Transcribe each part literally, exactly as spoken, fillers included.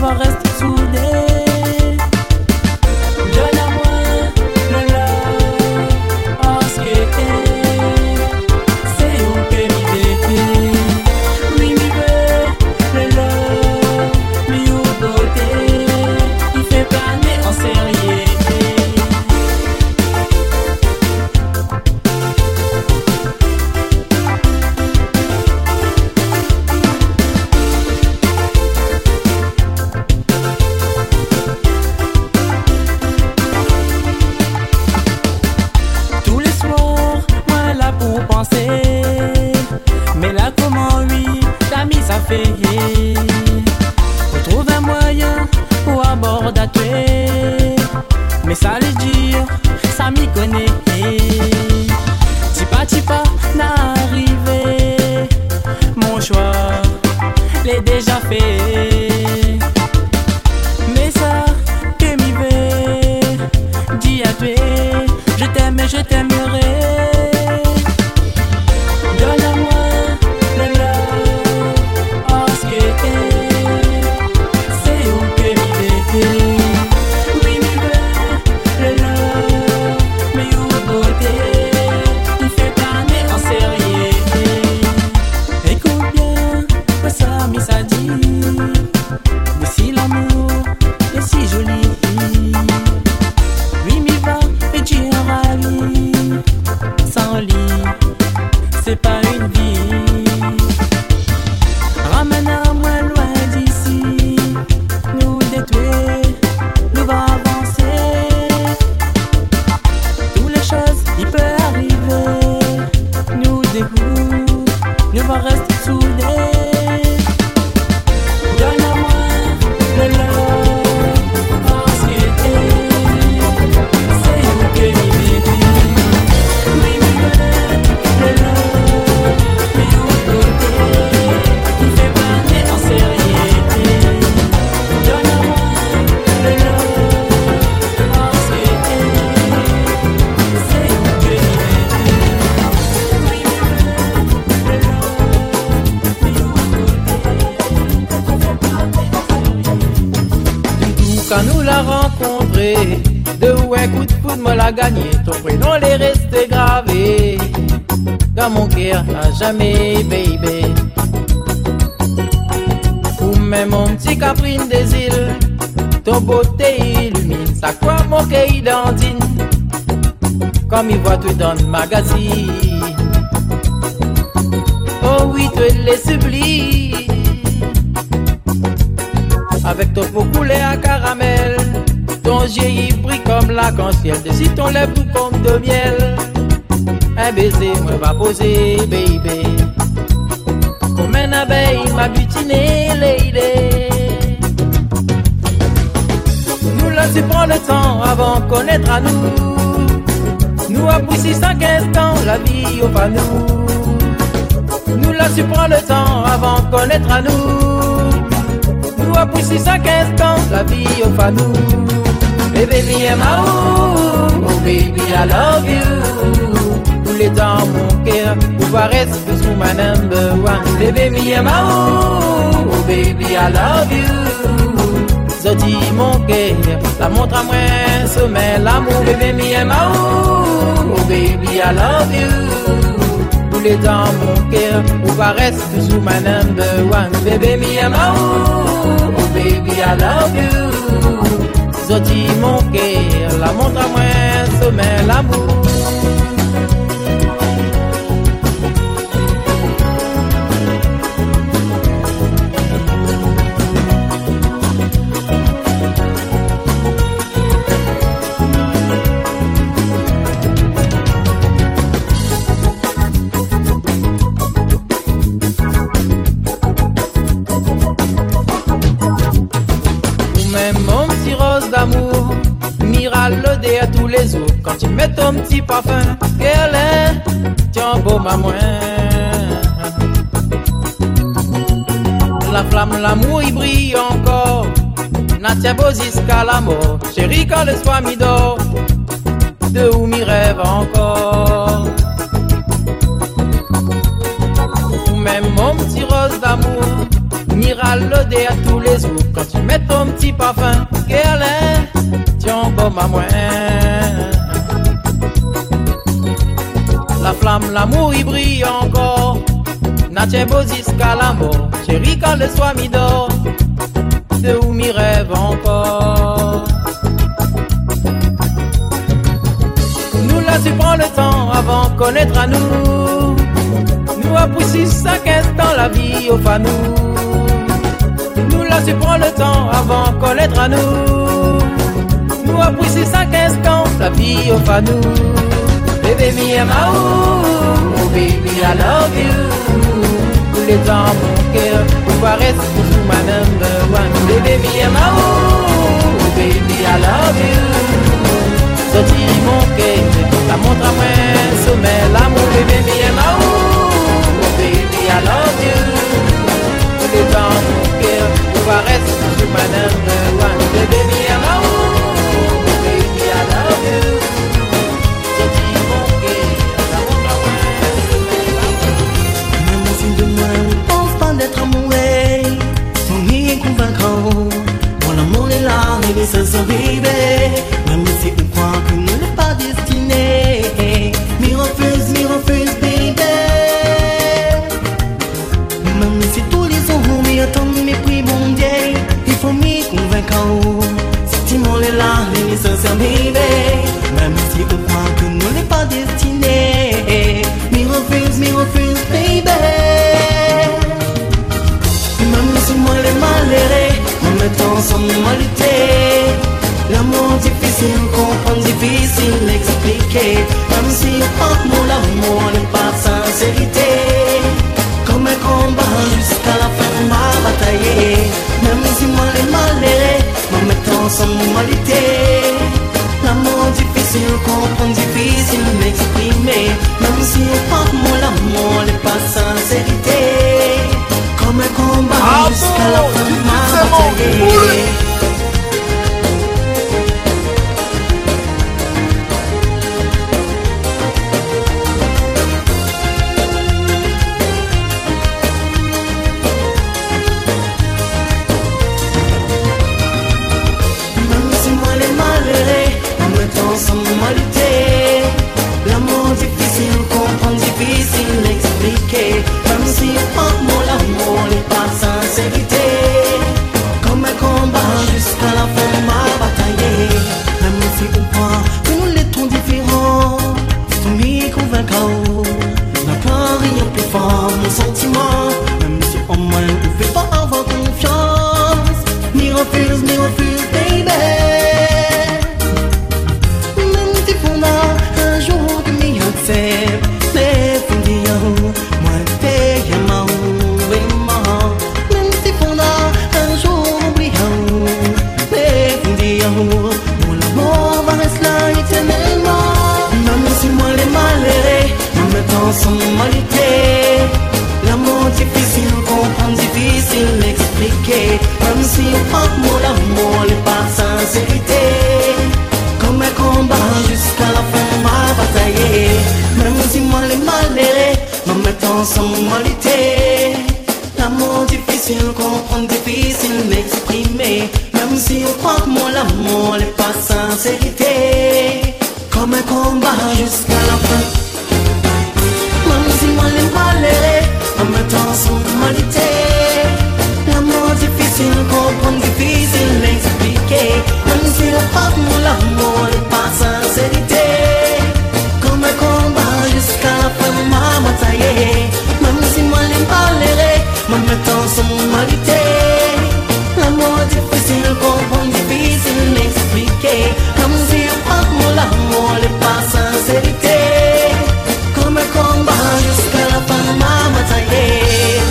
va rester soudés. Mais là comment lui, l'ami ça fait. On trouve un moyen pour aborder à tuer. Mais ça le dire, ça m'y connaît. Tipa tipa n'arrivé. Mon choix l'ai déjà fait. Mais ça que m'y veut, dis à tuer. Je t'aime et je t'aimerai. C'est pas une vie. Ramène-moi loin d'ici. Nous détruire, nous va avancer. Toutes les choses, il peut arriver. Nous dégoût, nous va rester soudés. Donne-moi le love, parce que c'est où que l'idée. Quand nous l'a rencontré, de où un coup de foudre me l'a gagné. Ton prénom l'est resté gravé dans mon cœur à jamais, baby. Ou même mon petit Caprine des îles, ton beauté illumine, ça quoi mon cœur identine, comme il voit tout dans le magazine. Oh oui, tu les sublimes. Avec ton peau coulée à caramel, ton yeux brille comme l'arc-en-ciel, dessus ton lèvre tout comme de miel. Un baiser moi va poser, baby, comme une abeille m'a butiné, lady. Nous là tu prends le temps avant de connaître à nous. Nous apprécions cinq instants, la vie au nous. Nous là tu prends le temps avant de connaître à nous. Nous apprécions chaque instant, la vie au fanou. Hey baby, I'm out. Oh baby, I love you. Tous les temps, mon cœur, vous va rester sous ma number one. Hey baby, I'm out. Oh baby, I love you. Zodi, mon cœur, la montre à moi, sommet l'amour. Hey baby, I'm out. Oh baby, I love you. Tous les temps, mon cœur, vous va rester sous ma number one. Baby, me, I'm out. Oh baby, I love you. Zoti, mon cœur, la montre à moi, sommet l'amour. D'amour, miralodé à tous les autres. Quand tu mets ton petit parfum, quel est, tiens beau maman. La flamme, l'amour, il brille encore. Natia beau jusqu'à la mort. Chérie, quand le soir m'y dort, de où m'y rêve encore. Ou même mon petit rose d'amour, l'odeur à tous les jours. Quand tu mets ton petit parfum, Guerlain, tu en comme à moi. La flamme, l'amour, il brille encore. N'a tient beau jusqu'à la mort. Chérie, quand le soir m'y dort, de où m'y rêve encore. Nous là, tu prends le temps avant de connaître à nous. Nous apprécions chaque instant la vie au fanou. Nous là, tu prends le temps avant de connaître à nous. Nous apprécions chaque instant la vie au fanou. Baby, me and my ooh, oh baby, I love you. Tous les temps, mon cœur, vous paraissez pour ma number one. Baby, me and my ooh, oh baby, I love you. Sorti mon cœur, la montre à moi, sommet l'amour. Baby, me and my ooh, oh baby, I love you. Tous les temps, mon cœur, vous paraissez pour ma number one. Baby, me and my ooh, oh baby, I love you. D'être amoureux, ton est convaincant. Mon amour est là, mais ça se vivait. Même si on croit que nous n'est pas destiné. Me refuse, me refuse, baby. Même si tous les jours m'y attendent, mes prix bon Dieu, il faut m'y convaincre. Si tu m'en es là, mais ça se vivait. Même si on croit que nous n'est pas destiné. Me refuse, me refuse, baby. Moi les malheureux, en mettant son humanité. L'amour difficile, comprendre, difficile, expliquer. Même si on porte mon amour n'est pas sincérité. Comme un combat jusqu'à la fin, on va batailler. Même si moi les malheureux, en mettant son humanité. L'amour difficile, comprendre, difficile, m'exprimer. Même si on porte mon amour n'est pas sincérité. Comme un combat jusqu'à la fin de ma bataille. Même si moi les malheureux, en mettant sans moralité. L'amour difficile, comprendre, difficile, expliquer. Même si on mon l'amour n'est pas sincérité. Comme un combat jusqu'à la fin de ma bataille. Même si on croit que nous l'étions différents, c'est m'y convaincre. N'a pas rien plus fort, mon sentiment. Même si au moins on ne fait pas avoir confiance. M'y refuse, m'y refuse, baby. Même si on a un jour que m'y accepte. Mais pour dire, moi t'es aimant. Mon amour va rester là éternellement. Même si moi les malheureux, en mettant son humanité. L'amour difficile, comprendre, difficile, expliquer. Même si on porte mon amour n'est pas sincérité. Comme un combat jusqu'à la fin de ma bataille. Même si moi les malheureux, en mettant son humanité. L'amour difficile, comprendre, difficile, m'exprimer. Même si on croit que mon amour n'est pas sincérité. Comme un combat jusqu'à la fin. Même si moi les malheureux, en mettant son humanité. L'amour difficile, comprendre, difficile, m'expliquer. Même si on croit que mon amour n'est pas sincérité. Comme un combat jusqu'à la fin de ma bataille. Même si moi les malheureux, en mettant son humanité. L'amour difficile, comprendre, difficile, m'expliquer. Comme si on croit que mon amour n'est pas sincérité. Comme un combat jusqu'à la fin de ma bataille.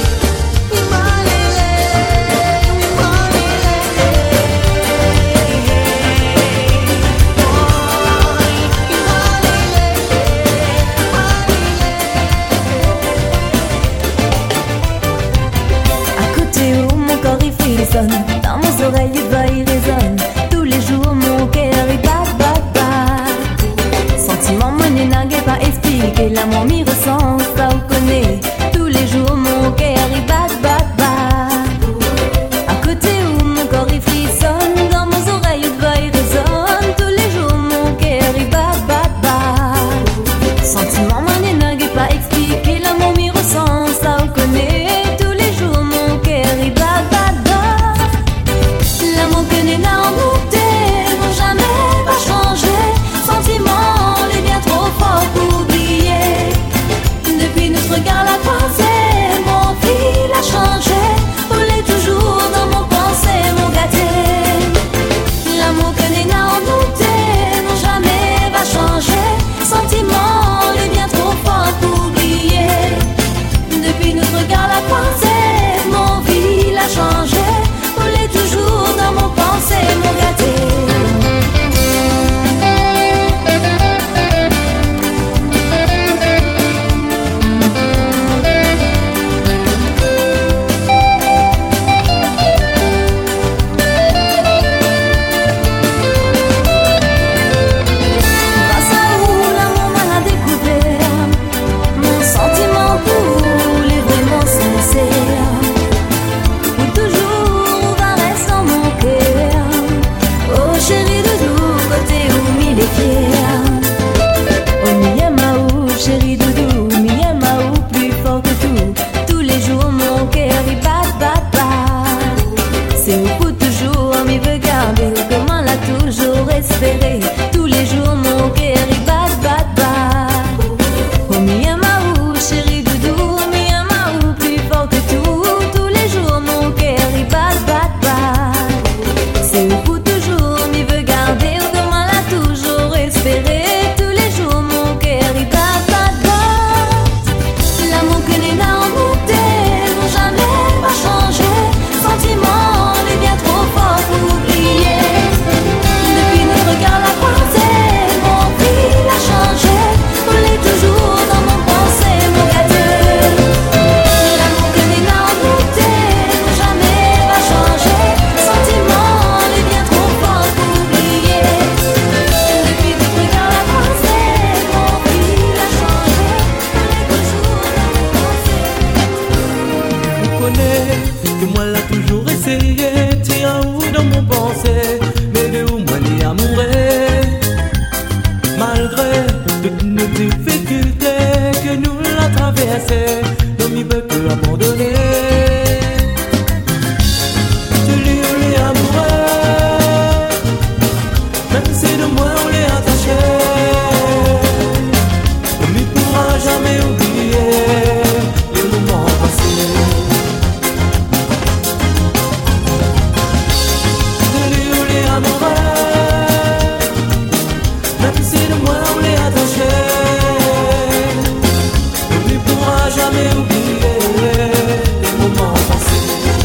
Dans mes oreilles, il va, il résonne. Tous les jours, mon cœur, il bat, bat, bat. Sentiment, mon n'est pas expliqué. L'amour m'y ressent, ça on connaît. Tous les jours, mon cœur, il bat, bat, bat. que moi l'a toujours essayé, tiens où dans mon pensée, mais de où moi l'y amourer. Malgré toutes nos difficultés que nous l'a traversé, l'homme il peut plus abandonner. De lui on l'est amoureux, même si de moi on l'est attaché. L'homme il pourra jamais oublier les moments passés. De lui on l'est amoureux, même si de moi on l'est attaché. L'homme il pourra jamais oublier les moments passés.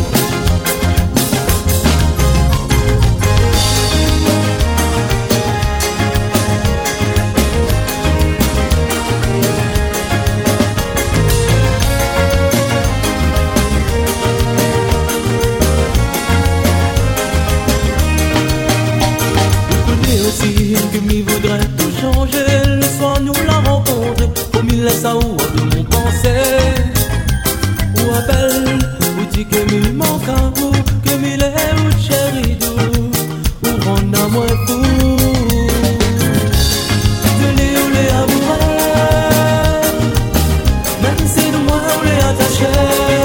Aussi que m'y voudrait tout changer. Le soir nous la rencontre, comme il laisse à où de mon pensée. Ou appelle, ou dit que m'y manque un bout, que m'y est ou chéri doux, ou rend à moi fou. De lui ou les amoureux, même si de moi on l'est attaché.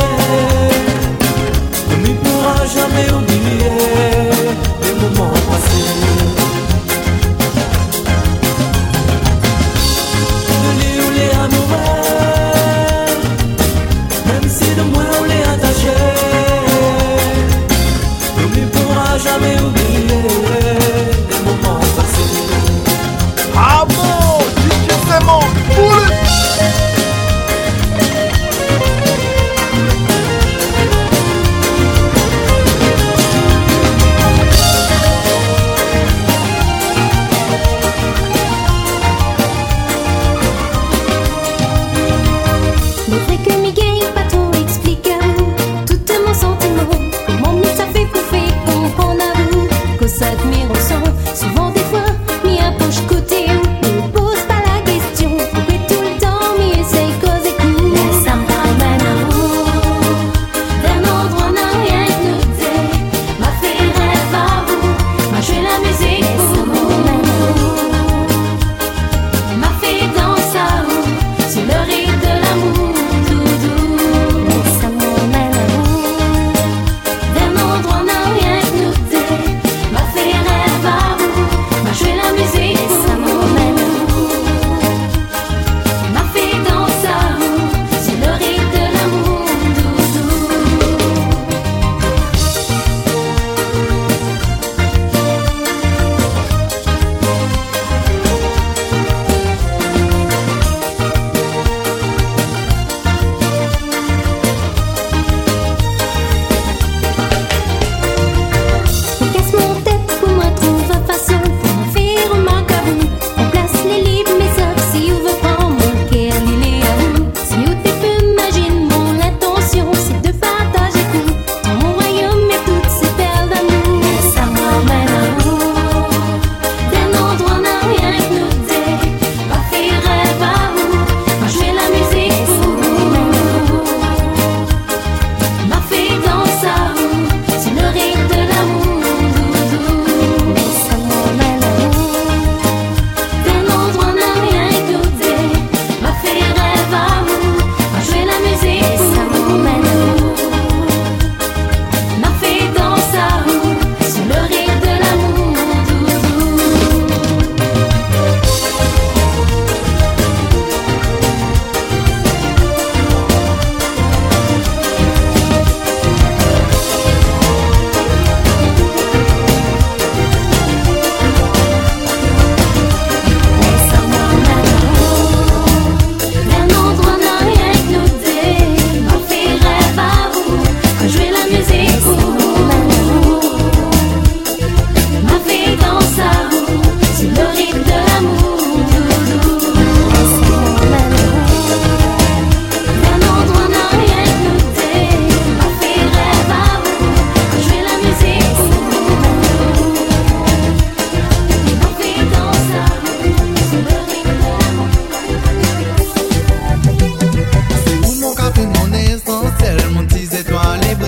Ne m'y pourra jamais oublier les moments passés. Même si de moi on l'est attaché,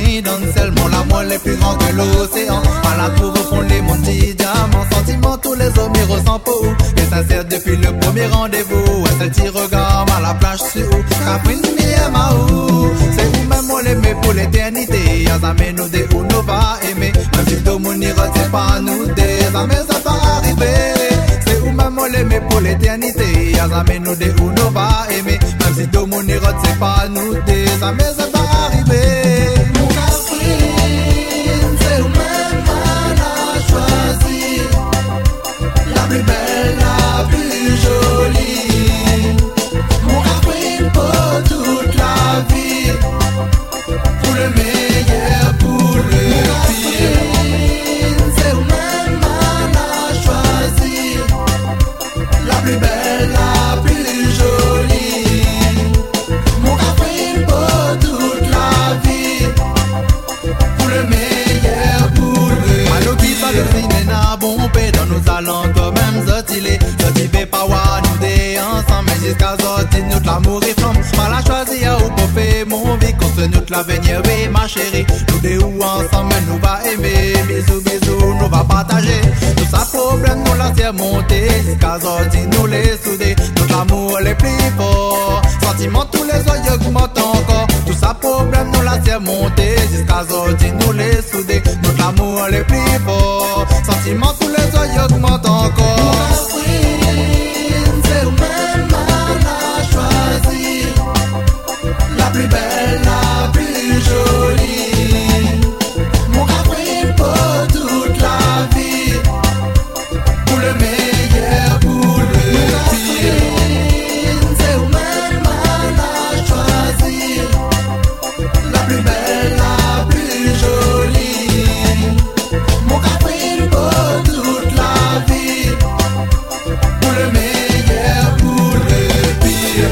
nuit dans le ciel, mon amour est plus grand que l'océan. À la tour au fond les montis diamants, sentiments tous les hommes y ressentent pour où. Et sincère depuis le premier rendez-vous. Un seul petit regard à la plage sur où. Caprine mi Maou, c'est vous-même on l'aimait pour l'éternité. Yazame nous des où nous va aimer. Même si tout le monde n'y retient pas nous des. Yazame ça va arriver. C'est vous-même on l'aimait pour l'éternité. Yazame nous des où nous va aimer. Même si tout le monde n'y retient pas nous des. Yazame ça va arriver. Mon Caprine, c'est vous-même qu'on a choisi. La plus belle, la plus jolie. Mon Caprine pour toute la vie. Pour le meilleur, pour le pire. C'est vous-même qu'on a choisi. La plus belle, la plus jolie. Mon Caprine pour toute la vie. Pour le meilleur, pour le pire. Malo qui va le finir n'a bon paix. Dans nos allons quand même zotilé. Zotilé pas wa nous des ensemble. Mais jusqu'à zotil nous l'amour et flamme. Mal à choisir ou pour faire mon vie. Qu'on se nous l'avenir, oui ma chérie. Nous des ou ensemble nous va aimer. Bisous bisous nous va partager. Tout ça problème nous la faire monter. Jusqu'à zotil nous les souder. Notre amour les plus fort. Sentiments tous les yeux augmentent encore. Tout ça problème nous la faire monter. Jusqu'à zotil nous les souder. Notre amour les plus fort. Sentiments tous les yeux augmentent encore. Caprine, c'est vous-même qu'on a choisi. La plus belle, la plus jolie. Mon Caprine pour toute la vie. Pour le meilleur, pour le pire. C'est vous-même qu'on a choisi. La plus belle, la plus jolie. Mon Caprine pour toute la vie. Pour le meilleur, pour le pire.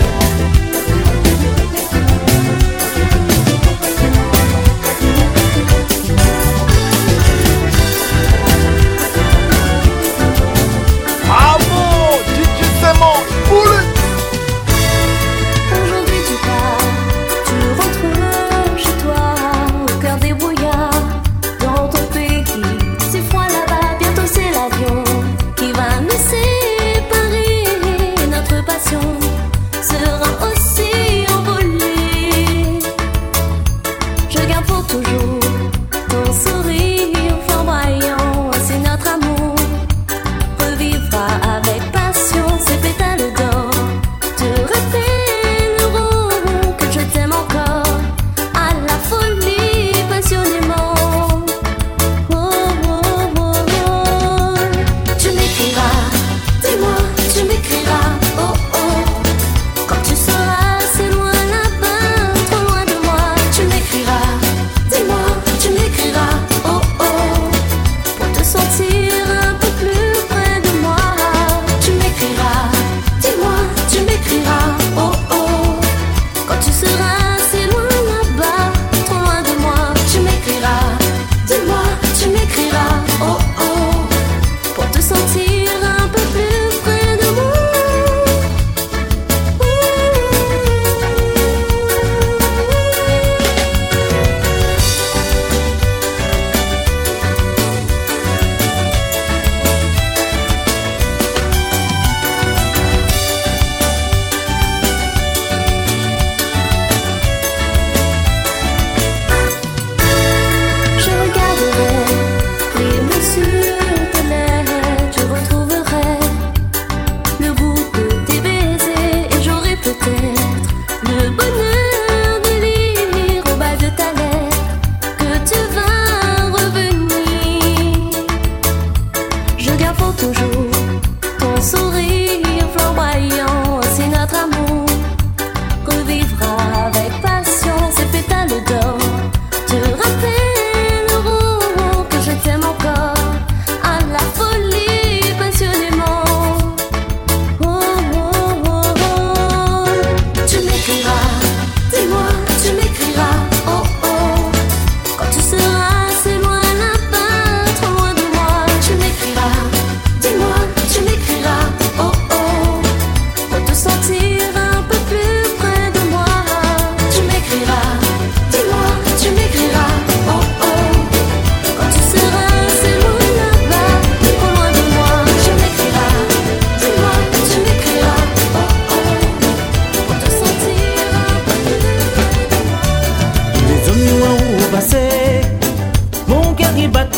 Amour, tu, tu sais mon poulet. Aujourd'hui tu pars, tu rentres chez toi, au cœur des brouillards, dans ton pays. C'est froid là-bas, bientôt c'est l'avion qui va nous séparer. Notre passion sera aussi envolée. Je garde pour toujours ton sourire flamboyant. C'est notre amour revivra avec passion. Ces pétales d'or te rappelleront que je t'aime encore à la folie passionnément. Oh, oh, oh, oh. Tu m'écriras, dis-moi, tu m'écriras. Oh, oh. Quand tu seras assez loin là-bas, trop loin de moi, tu m'écriras. Dis-moi,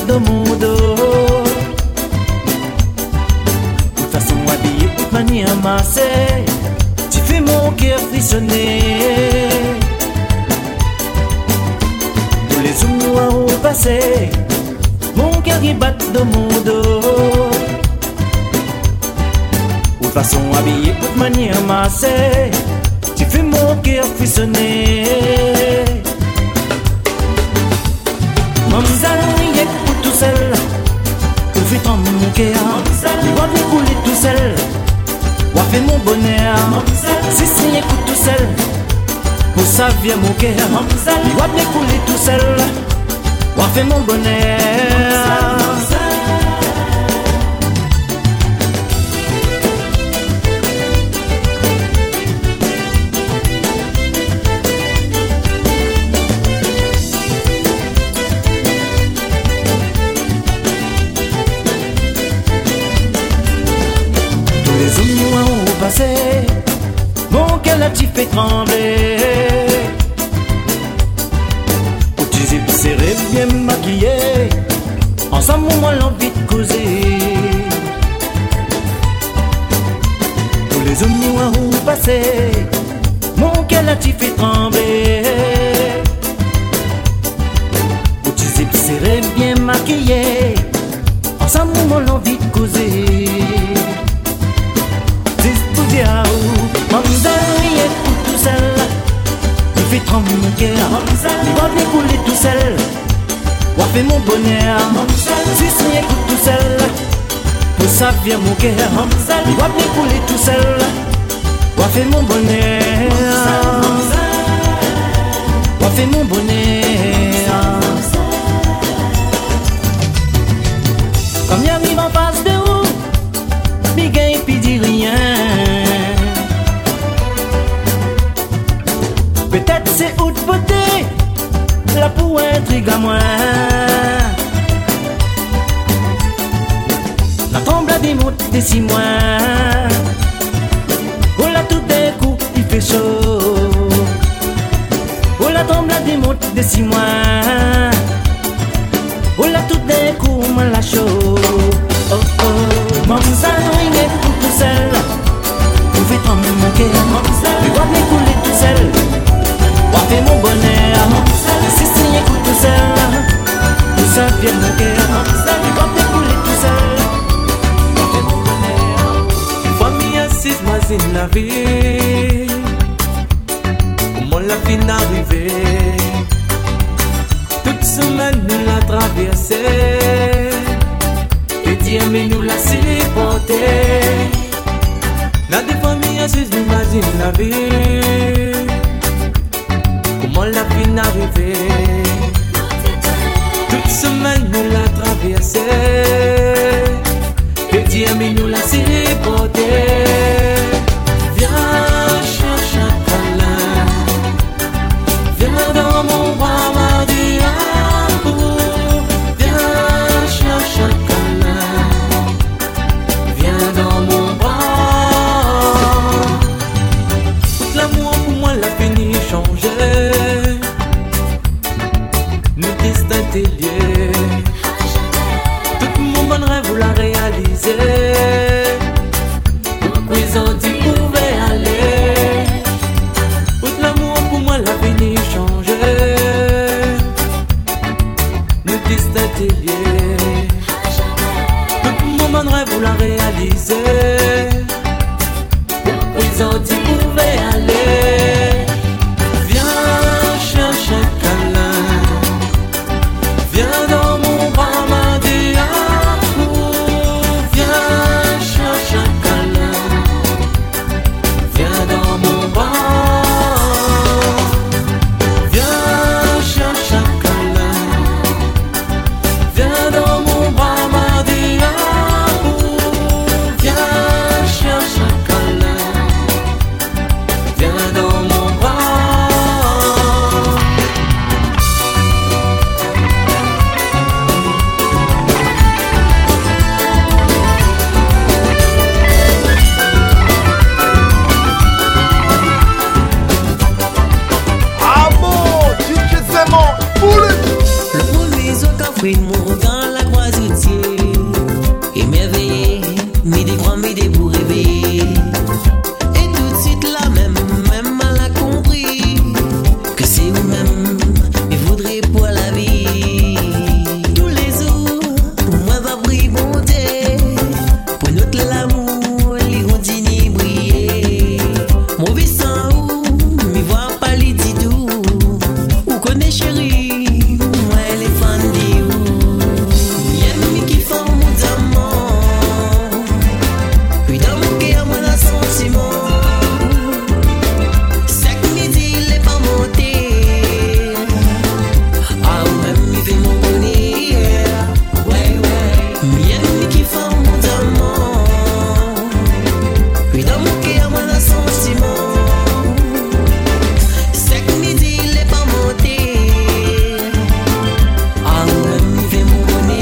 de mon dos. De façon habillée, de manière massée, tu fais mon cœur frissonner. Tous les hommes noirs au passé, mon cœur qui bat de mon dos. De façon habillée, de manière massée, tu fais mon cœur frissonner. Mamzal, il est pour tout seul, tu fais ton mon cœur. Il va découler tout seul, va faire mon bonheur. Si c'est écoute tout seul, pour ça vient mon cœur. Il va découler tout seul, va faire mon bonheur. Mon cœur là tu fais trembler. Où tu es serré, bien maquillé, ensemble moi l'envie de causer. Tous les hommes noirs au passé, mon cœur là tu fais trembler. Où tu es serré, bien maquillé, ensemble moi l'envie de causer. Mamzal, il est pour tout seul, il fait trembler mon cœur. Il va découler tout seul, va faire mon bonheur. Si c'est écoute tout seul, pour ça vient mon cœur. Il va découler tout seul, va faire mon bonheur. Va faire mon bonheur. Comme il arrive en face de vous, big et puis dit rien. Peut-être c'est haute beauté, là pour intrigue à moi. La tremble des montes des six mois. Oh là tout d'un coup il fait chaud. Oh la tremble des montes des six mois. Oh là tout d'un coup moi la chaud. Oh oh, Mamzal, il est pour tout seul, vous faites trembler mon cœur. Il va m'écouler tout seul, va faire mon bonheur. Si c'est écoute tout seul, tout ça vient mon cœur. Il va m'écouler tout seul, va faire mon bonheur. Une fois mis assise, moi c'est la vie. Comment la fin arrivée? Toute semaine nous l'a traversée. Et Dieu mais nous l'a supporté. La des familles assises, imagine la vie. Comment la fin arrivée? Toute semaine nous l'a traversée. Et Dieu mais nous l'a supporté. Viens chercher un câlin, viens dans mon bras ma diable. Viens chercher un câlin, viens dans mon bras. Tout l'amour pour moi l'a fini changer. Nos destins étaient liés. Tout mon bon rêve vous l'a réalisé. Pourquoi ils ont dit pouvait aller? Tout l'amour pour moi l'a fini changer. Nos destins étaient liés. Tout mon bon rêve vous l'a réalisé. Pourquoi ils ont dit pouvait aller? Viens chercher un câlin, viens dans mon bras ma diable. Viens chercher un câlin, viens dans mon bras. Viens chercher un câlin, viens dans mon bras ma diable. Viens chercher un câlin, viens dans mon bras. Ah bon, D J Zéman, poulet. Le police au café, mon regard la croisetier. Émerveillé, mais des grands, mais des beaux rêver. Et tout de suite là même, même elle a compris que c'est vous-même, mais voudrait pour la vie. Tous les jours, moi va briller bonté. Pour notre l'amour, les continue briller. Mon vie sans où, m'y voit pas les didous. Ou connaît chérie, moi elle est fan de vous. Y'aime mi qui font mon diamant. Puis dans mon cœur, moi la sentiment. Chaque midi, il est pas monté. Ah, ou même il fait mon bonheur. Ouais, ouais. Y'aime mi qui font mon diamant. Puis dans mon cœur, moi la sentiment. Chaque midi, il est pas monté. Ah, ou même il fait mon bonheur.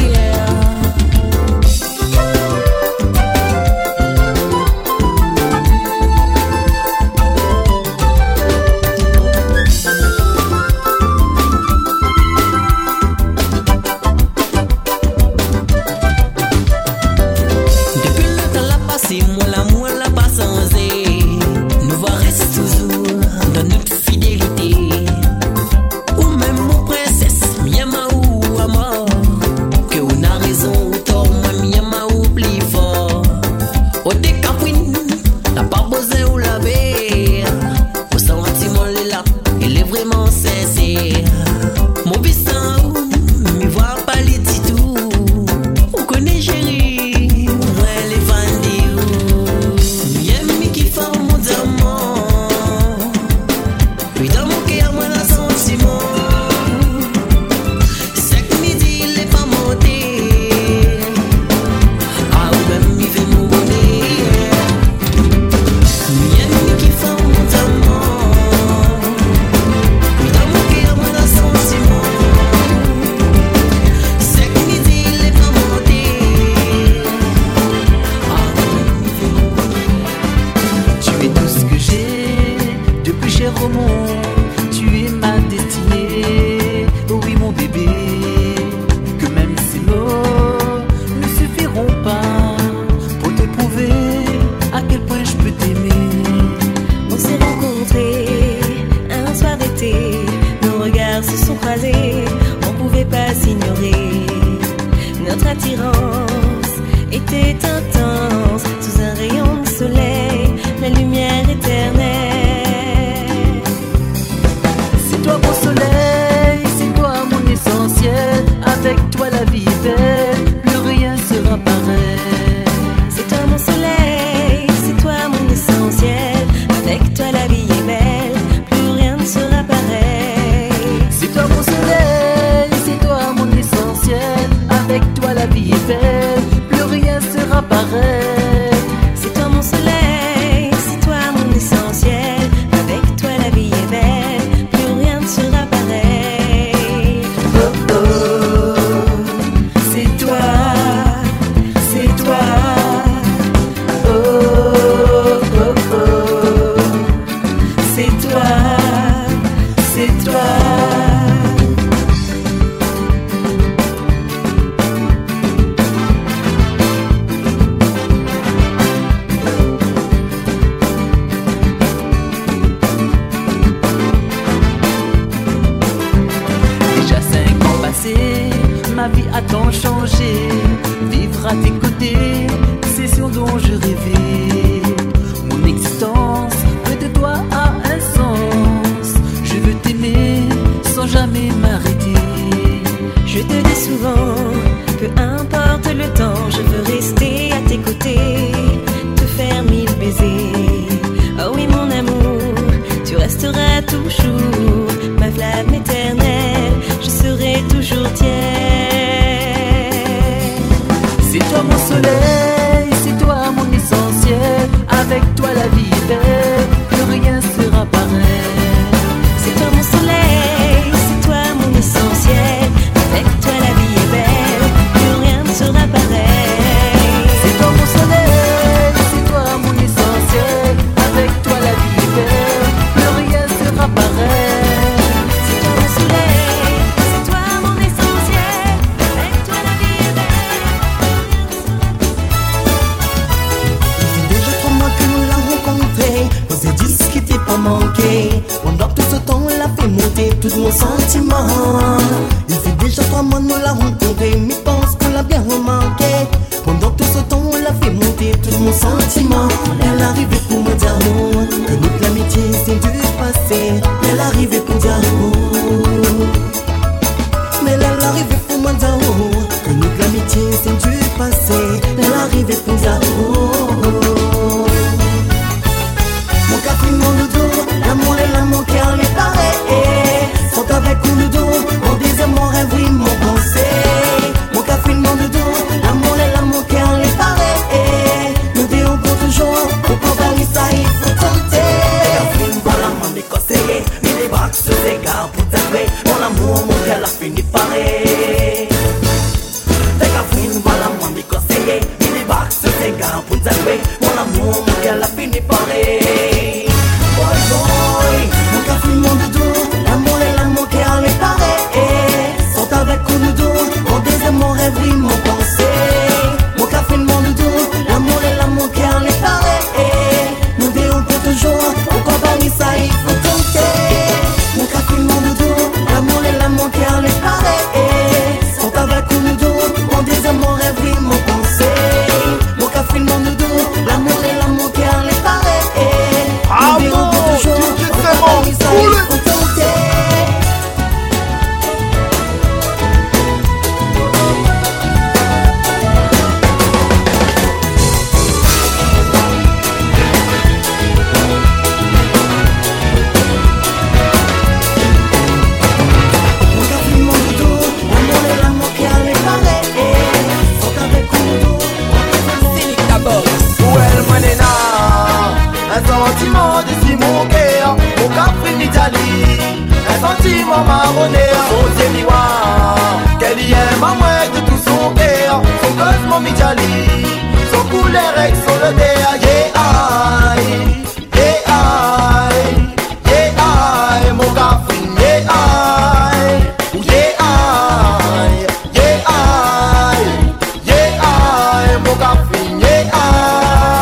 Depuis le temps l'a passé, moi l'amour l'a pas changé. Nous va rester toujours dans notre fidélité. Ou même mon princesse, miama ou à mort. Que on a raison ou tort, moi miama ou plus fort. Au décapouine, n'a pas besoin ou la verre. Au sentiment est là, il est vraiment sincère. Mon bistan, m'y voit pas les titous. On connaît chérie, moi elle est fan de vous. Y'aime mi qui font mon diamant. Puis dans mon cœur, moi la sentiment. Chaque midi, il est pas monté. Ah, ou même il fait mon bonheur. Y'aime mi qui font mon diamant. Puis dans mon cœur, moi la sentiment. Chaque midi, il est pas monté. Ah, ou même il fait mon bonheur. Tu es tout ce que j'ai de plus cher au monde. Tu es ma destinée. Oh oui, mon bébé. Que même ces mots ne suffiront pas pour te prouver à quel point je peux t'aimer. On s'est rencontrés un soir d'été, nos regards se sont croisés, on pouvait pas s'ignorer. Notre attirance était intense, sous un rayon de soleil, la lumière éternelle. C'est toi mon soleil, c'est toi mon essentiel. Avec toi la vie est belle, plus rien sera pareil. C'est toi mon soleil, c'est toi mon essentiel. Avec toi la vie est belle, plus rien ne sera pareil. C'est toi mon soleil, c'est toi mon essentiel. Avec toi la vie est belle, plus rien sera pareil. C'est toi mon soleil, c'est toi mon essentiel. Avec toi la vie est belle, plus rien ne sera pareil. Oh oh, c'est toi, c'est toi. Oh oh oh, c'est toi, c'est toi. Déjà cinq ans passés, ma vie a tant changé. Vivre à tes côtés, c'est ce dont je rêvais. Mon existence près de toi a un sens. Je veux t'aimer sans jamais m'arrêter. Je te dis souvent, peu importe le temps, je veux rester à tes côtés, te faire mille baisers. Oh oui mon amour, tu resteras toujours ma flamme éternelle, je serai toujours tienne. C'est toi mon soleil, c'est toi mon essentiel. Avec toi la vie est belle, plus rien sera pareil. C'est toi mon soleil, c'est toi mon essentiel. Avec toi la vie est belle, plus rien ne sera pareil. C'est toi mon soleil, c'est toi mon essentiel. Avec toi la vie est belle, plus rien sera pareil. sentiment. Il fait déjà trois mois nous l'a rencontré, mais pense qu'on l'a bien remarqué. Pendant tout ce temps on l'a fait monter tout mon sentiment. Elle arrivait pour me dire non, que notre amitié c'est du passé. Elle arrivait pour dire non, mais elle arrivait pour me dire oh, que notre amitié c'est du passé. Elle arrivait pour dire oh. Mon café, mon doudou, l'amour et l'amour car les pareils sont avec nous doudou, mon désir, mon rêve, oui, mon pensée. Mon café, mon doudou, l'amour et l'amour car les pareils nous dirons pour toujours, pour comparer ça il faut tenter. Café, voilà mon déconseillé, mais les bras se égarent pour t'aimer. Mon amour, mon cœur a fini pareil. Café, voilà mon déconseillé, mais les bras se égarent pour t'aimer. Mon amour, mon cœur a fini pareil. Boy, boy, mon café, mon doudou, l'amour et l'amour car les pareils sont avec nous doudou, mon désir, mon rêve, oui, mon pensée. Mon café, mon doudou, l'amour et l'amour car les pareils nous dirons pour toujours, pourquoi parmi ça il faut tenter. Mon café, mon doudou, l'amour et l'amour car les pareils sont avec nous doudou, mon désir, mon rêve, oui, mon pensée. Mon café, mon doudou, l'amour et l'amour car les pareils nous dirons pour toujours, pourquoi parmi ça il faut tenter. Un sentiment de si mon cœur, mon café d'Italie, un sentiment marronné, son ciel miroir, qu'elle y aime à moins de tout son cœur, son cosmo m'Italie, son couleur ex son le déa, yeah aïe, yeah aïe, yeah aïe, mon café, yeah aïe, yeah aïe, yeah aïe, yeah aïe, mon café, yeah aïe.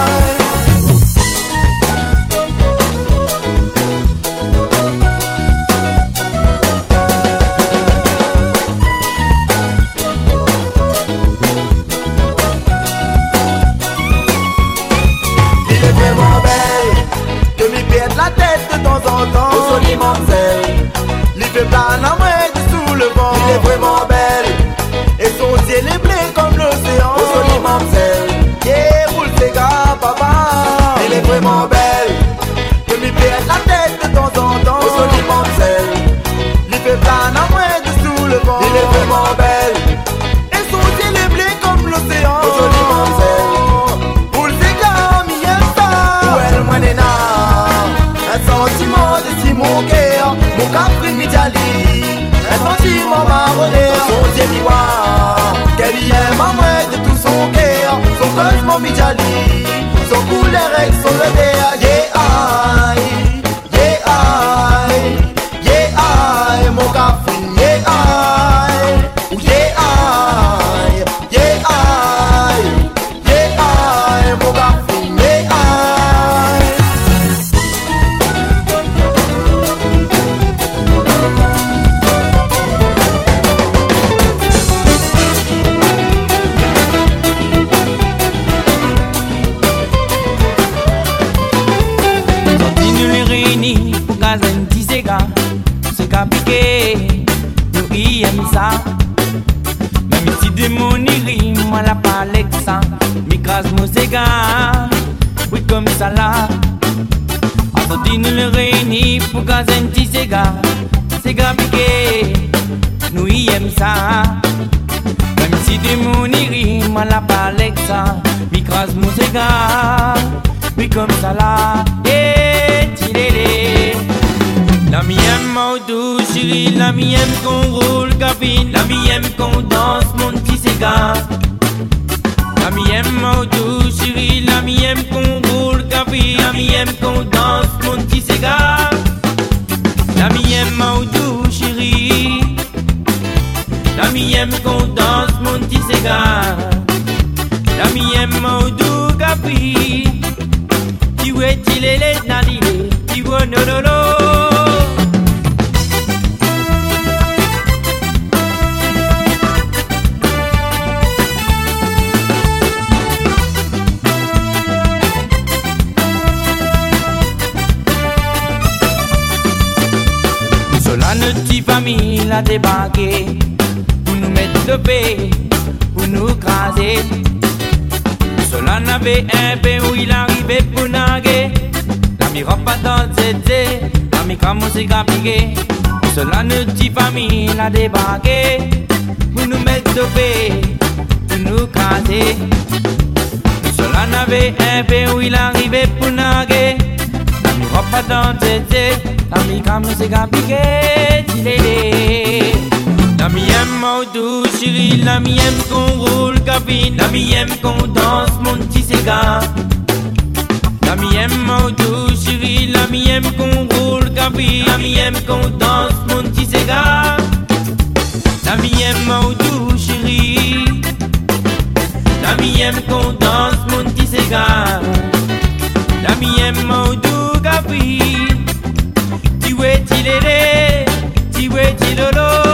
La tête de temps en temps, au soleil mamselle, l'hiver plane à moins de sous le vent. Il est vraiment belle, et son ciel est bleu comme l'océan. Au soleil mamselle, yeah, roule ses gars, papa. Elle est vraiment belle, que m'y pète la tête de temps en temps. Au soleil mamselle, l'hiver plane à moins de sous le vent. Il est vraiment belle, et son ciel est bleu comme l'océan. Au soleil mamselle, roule ses gars, mi aime ça. Où elle m'en est un sentiment de si mon cœur, mon café d'Italie, un sentiment marronné, son ciel miroir, qu'elle y aime à moins de tout son cœur, son cosmo m'Italie, son couleur ex son le déa, yeah aïe, yeah aïe, yeah aïe, mon café, yeah aïe, yeah aïe, yeah aïe, yeah aïe, mon café, yeah aïe. Se ka piqué, nous y aime ça. Même si de mon iri, moi la palette ça. Mi crase mon cigare, oui comme ça là. Assorti nous le réunit pour caser un petit cigare. Se ka piqué, nous y aime ça. Même si de mon iri, moi la palette ça. Mi crase mon cigare, oui comme ça là. Eh, tilélé. La mi aime au doux chérie, la mi aime qu'on roule cabine, la mi aime qu'on danse mon petit cigare. La mi aime au doux chérie, la mi aime qu'on roule cabine, la mi aime qu'on danse mon petit cigare. La mi aime au doux chérie, la mi aime qu'on danse mon petit cigare. La mi aime au doux cabine, tu es il est les nadilés, tu vois no no no. mettre de paix pour nous craser. Cela n'avait un peu où il arrivait pour naguer. La mira pas dans zézé, la mi commence à piquer. Cela nous dit famille la débarqué pour nous mettre de paix, pour nous craser. Cela n'avait un peu où il arrivait pour naguer. La mira pas dans zézé, la mi commence à piquer. La mi aime Maudou, chérie, la mi aime qu'on roule cabine, la mi aime qu'on danse mon petit cigare. La mi aime Maudou, chérie, la mi aime qu'on roule cabine, la mi aime qu'on danse mon petit cigare. La mi aime Maudou, chérie, la mi aime qu'on danse mon petit cigare. La mi aime Maudou cabine, ti ouais ti lélé, ti ouais ti lolo.